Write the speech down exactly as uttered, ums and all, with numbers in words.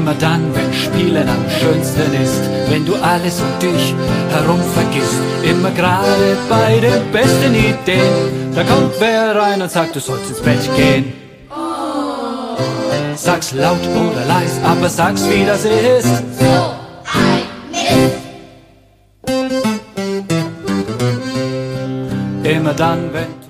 Immer dann, wenn Spielen am schönsten ist, wenn du alles um dich herum vergisst. Immer gerade bei den besten Ideen, da kommt wer rein und sagt, du sollst ins Bett gehen. Sag's laut oder leis, aber sag's wie das ist. So ein Mist. Immer dann, wenn